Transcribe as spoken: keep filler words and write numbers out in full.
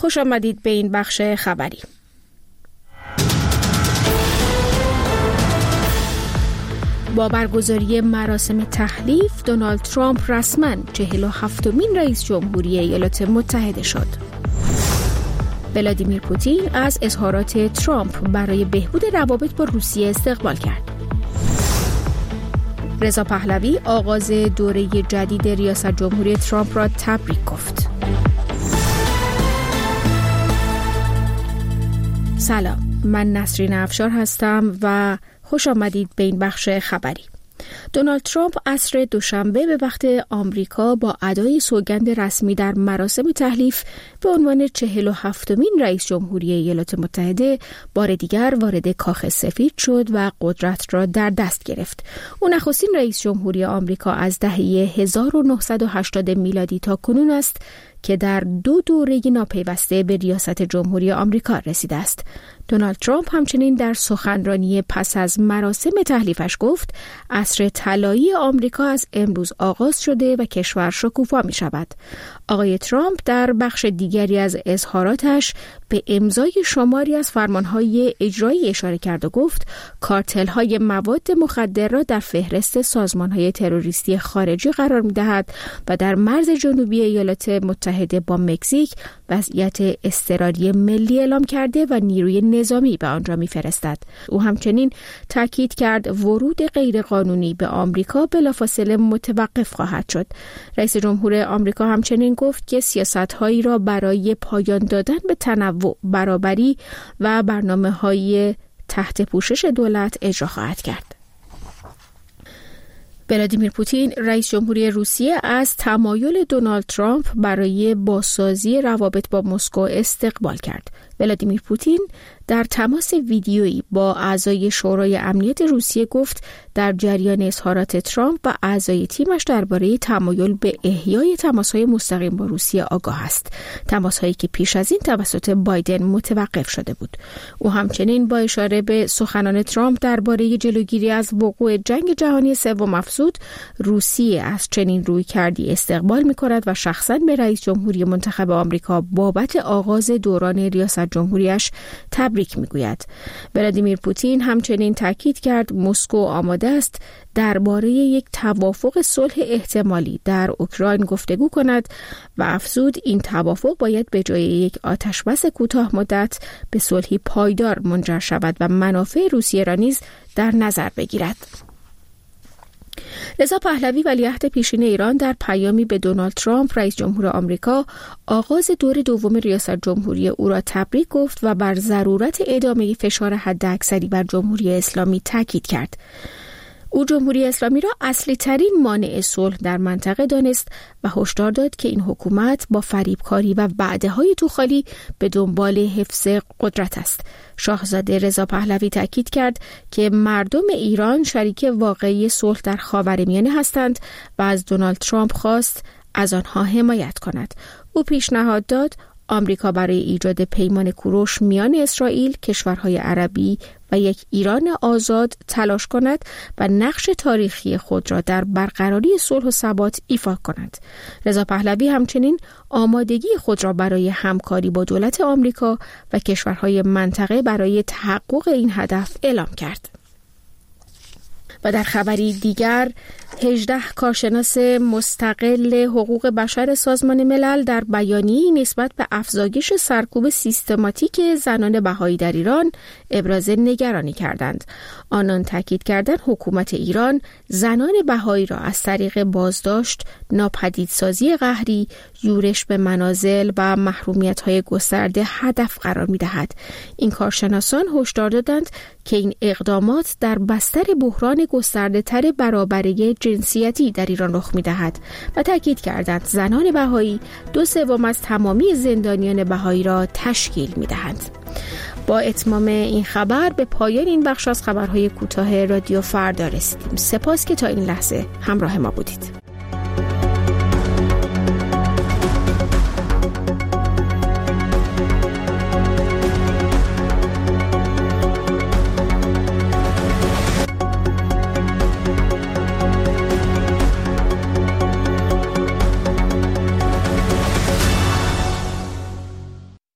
خوش آمدید به این بخش خبری. با برگزاری مراسم تحلیف، دونالد ترامپ رسما چهل و هفتمین رئیس جمهوری ایالات متحده شد. ولادیمیر پوتین از اظهارات ترامپ برای بهبود روابط با روسیه استقبال کرد. رضا پهلوی آغاز دوره جدید ریاست جمهوری ترامپ را تبریک گفت. سلام، من نسرین افشار هستم و خوش آمدید به این بخش خبری. دونالد ترامپ عصر دوشنبه به وقت آمریکا با ادای سوگند رسمی در مراسم تحلیف به عنوان چهل و هفتمین رئیس جمهوری ایالات متحده بار دیگر وارد کاخ سفید شد و قدرت را در دست گرفت. او نخستین رئیس جمهوری آمریکا از دهه هزار و نهصد و هشتاد میلادی تا کنون است که در دو دوره ناپیوسته به ریاست جمهوری آمریکا رسیده است. دونالد ترامپ همچنین در سخنرانی پس از مراسم تحلیفش گفت عصر طلایی آمریکا از امروز آغاز شده و کشور شکوفا می شود. آقای ترامپ در بخش دیگری از اظهاراتش به امضای شماری از فرمانهای اجرایی اشاره کرد و گفت کارتل‌های مواد مخدر را در فهرست سازمانهای تروریستی خارجی قرار می دهد و در مرز جنوبی ایالات متحده با مکزیک وضعیت اضطراری ملی اعلام کرده و نیروی نظامی به آنجا می‌فرستد. او همچنین تاکید کرد ورود غیرقانونی به آمریکا بلافاصله متوقف خواهد شد. رئیس جمهور آمریکا همچنین گفت که سیاست‌هایی را برای پایان دادن به تنوع، برابری و برنامه‌های تحت پوشش دولت اجرا خواهد کرد. ولادیمیر پوتین رئیس جمهوری روسیه از تمایل دونالد ترامپ برای بازسازی روابط با مسکو استقبال کرد. ولادیمیر پوتین در تماس ویدیویی با اعضای شورای امنیت روسیه گفت در جریان اظهارات ترامپ و اعضای تیمش درباره تمایل به احیای تماس‌های مستقیم با روسیه آگاه است. تماس‌هایی که پیش از این توسط بایدن متوقف شده بود. او همچنین با اشاره به سخنان ترامپ درباره جلوگیری از وقوع جنگ جهانی سوم افزود روسیه از چنین رویکردی استقبال می‌کند و شخصاً به رئیس جمهوری منتخب آمریکا بابت آغاز دوران ریاست جمهوریش تبریک میگوید. ولادیمیر پوتین همچنین تاکید کرد مسکو آماده است درباره یک توافق صلح احتمالی در اوکراین گفتگو کند و افزود این توافق باید به جای یک آتشبس کوتاه مدت به صلحی پایدار منجر شود و منافع روسیه را نیز در نظر بگیرد. رضا پهلوی ولیعهد پیشین ایران در پیامی به دونالد ترامپ رئیس جمهور آمریکا آغاز دور دوم ریاست جمهوری او را تبریک گفت و بر ضرورت ادامه فشار حداکثری بر جمهوری اسلامی تاکید کرد. او جمهوری اسلامی را اصلی ترین مانع صلح در منطقه دانست و هشدار داد که این حکومت با فریبکاری و وعده‌های توخالی به دنبال حفظ قدرت است. شاهزاده رضا پهلوی تاکید کرد که مردم ایران شریک واقعی صلح در خاورمیانه هستند و از دونالد ترامپ خواست از آنها حمایت کند. او پیشنهاد داد آمریکا برای ایجاد پیمان کوروش میان اسرائیل، کشورهای عربی و یک ایران آزاد تلاش کند و نقش تاریخی خود را در برقراری صلح و ثبات ایفا کند. رضا پهلوی همچنین آمادگی خود را برای همکاری با دولت آمریکا و کشورهای منطقه برای تحقق این هدف اعلام کرد. و در خبری دیگر هجده کارشناس مستقل حقوق بشر سازمان ملل در بیانیه‌ای نسبت به افزایش سرکوب سیستماتیک زنان بهایی در ایران ابراز نگرانی کردند. آنان تاکید کردند حکومت ایران زنان بهایی را از طریق بازداشت، ناپدیدسازی قهری، یورش به منازل و محرومیت‌های گسترده هدف قرار می‌دهد. این کارشناسان هشدار دادند که این اقدامات در بستر بحران گسترده‌تر برابری جنسیتی در ایران رخ می‌دهد و تاکید کردند زنان بهایی دو سوم از تمامی زندانیان بهایی را تشکیل می‌دهند. با اتمام این خبر به پایان این بخش از خبرهای کوتاه رادیو فردا رسیدیم. سپاس که تا این لحظه همراه ما بودید.